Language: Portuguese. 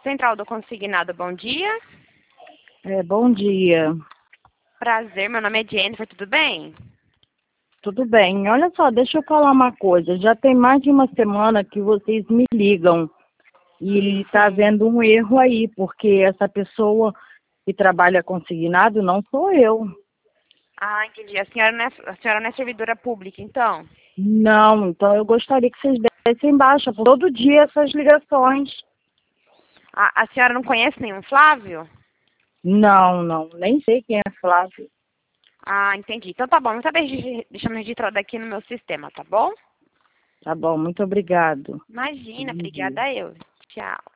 Central do Consignado, bom dia. Bom dia. Prazer, meu nome é Jennifer, tudo bem? Tudo bem. Olha só, deixa eu falar uma coisa. Já tem mais de uma semana que vocês me ligam e está havendo um erro aí, porque essa pessoa que trabalha consignado não sou eu. Ah, entendi. A senhora não é servidora pública, então? Não, então eu gostaria que vocês dessem baixa por todo dia essas ligações. A senhora não conhece nenhum Flávio? Não, nem sei quem é Flávio. Ah, entendi. Então tá bom, então deixa eu registrado aqui no meu sistema, tá bom? Tá bom, muito obrigado. Imagina, Bom dia. obrigada eu. Tchau.